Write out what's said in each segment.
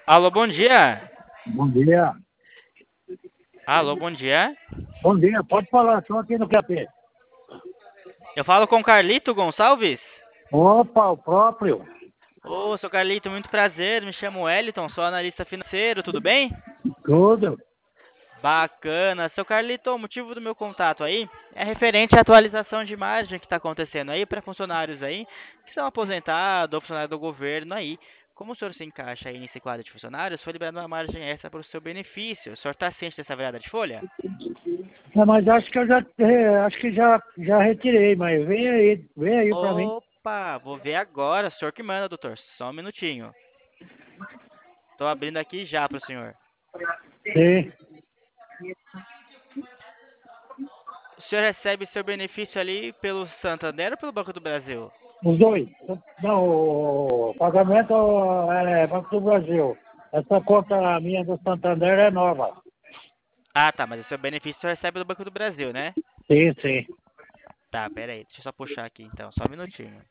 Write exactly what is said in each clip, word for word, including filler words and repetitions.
Alô, bom dia. Bom dia. Alô, bom dia. Bom dia, pode falar, estou aqui no café. Eu falo com Carlito Gonçalves. Opa, o próprio. Ô, sou Carlito, muito prazer. Me chamo Wellington, sou analista financeiro, tudo bem? Tudo. Bacana. Seu Carlito, o motivo do meu contato aí é referente à atualização de margem que está acontecendo aí para funcionários aí que são aposentados ou funcionários do governo aí. Como o senhor se encaixa aí nesse quadro de funcionários, foi liberada uma margem extra para o seu benefício. O senhor está ciente dessa virada de folha? É, mas acho que eu já, é, acho que já, já retirei, mas vem aí, vem aí para mim. Opa, vou ver agora. O senhor que manda, doutor. Só um minutinho. Tô abrindo aqui já pro senhor. Sim, O senhor recebe seu benefício ali pelo Santander ou pelo Banco do Brasil? os dois. Não, o pagamento é Banco do Brasil. Essa conta minha do Santander é nova. Ah, tá, mas o seu benefício o senhor recebe do Banco do Brasil, né? Sim, sim. Tá, pera aí, deixa eu só puxar aqui então, só um minutinho.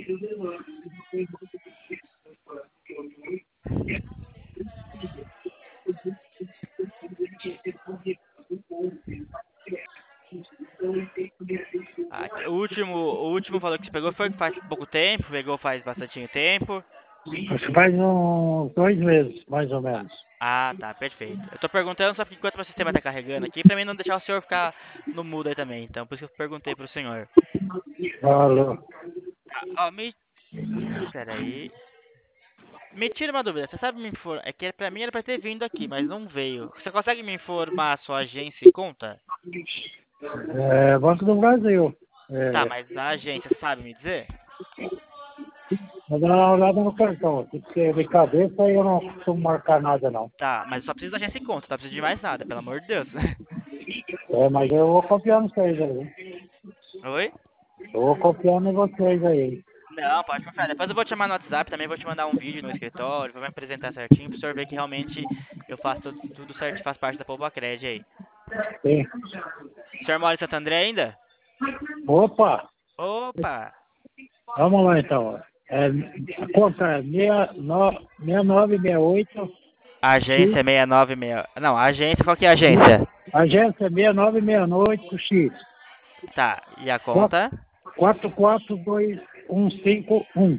Aqui, o último, o último valor que você pegou foi faz pouco tempo, pegou faz bastante tempo. Acho que faz uns dois meses, mais ou menos. Ah, tá, perfeito. Eu tô perguntando só porque enquanto meu sistema tá carregando aqui, pra mim não deixar o senhor ficar no mudo aí também, então por isso que eu perguntei pro senhor. Alô. Tá, ó, me... Pera aí. Me tira uma dúvida, você sabe me informar? É que pra mim era pra ter vindo aqui, mas não veio. Você consegue me informar a sua agência e conta? É, Banco do Brasil. Tá, É, mas a agência sabe me dizer? vou dar uma olhada no cartão, porque de cabeça eu não costumo marcar nada, não. Tá, mas só preciso da agência e conta, não precisa de mais nada, pelo amor de Deus. É, mas eu vou confiar em vocês aí. Oi? Eu vou confiar em vocês aí. Não, pode confiar. Depois eu vou te chamar no WhatsApp, também vou te mandar um vídeo no escritório, vou me apresentar certinho pro senhor ver que realmente eu faço tudo, tudo certo, faz parte da Poupacred aí. Sim. O senhor mora em Santo André ainda? Opa! Opa! Vamos lá então. É, a conta é seis nove seis oito. Agência seis nove seis... Não, a agência, qual que é a agência? Agência seis nove seis oito X. Tá, e a conta? quatro quatro dois um cinco um.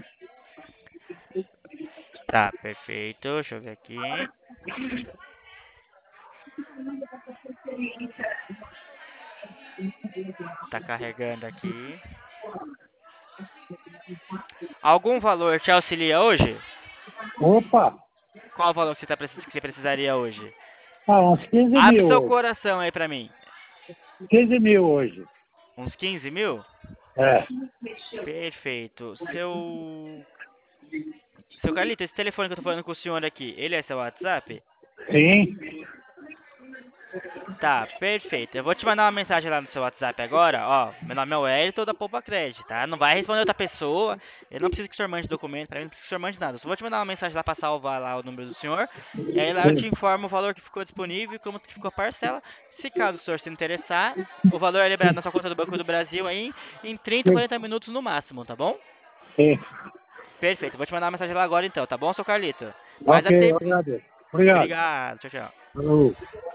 Tá, perfeito. Deixa eu ver aqui. Tá carregando aqui. Algum valor te auxilia hoje? Opa! Qual o valor que você, tá, precis- que você precisaria hoje? Ah, uns quinze Abre mil seu hoje. coração aí pra mim. quinze mil hoje. Uns quinze mil? É. Perfeito. Seu. Seu Carlito, esse telefone que eu tô falando com o senhor aqui, ele é seu WhatsApp? Sim. Tá, perfeito. Eu vou te mandar uma mensagem lá no seu WhatsApp agora, ó. Meu nome é Wellington da Poupa Credit, tá? Não vai responder outra pessoa. Eu não preciso que o senhor mande documento, pra mim não precisa que o senhor mande nada. Eu só vou te mandar uma mensagem lá pra salvar lá o número do senhor. E aí lá eu te Sim. informo o valor que ficou disponível e como que ficou a parcela. Se caso o senhor se interessar, o valor é liberado na sua conta do Banco do Brasil aí em trinta, Sim. quarenta minutos no máximo, tá bom? Sim. Perfeito. Vou te mandar uma mensagem lá agora então, tá bom, seu Carlito? Mas Ok, deve ter. eu agradeço. Obrigado. Obrigado. Tchau, tchau. Falou.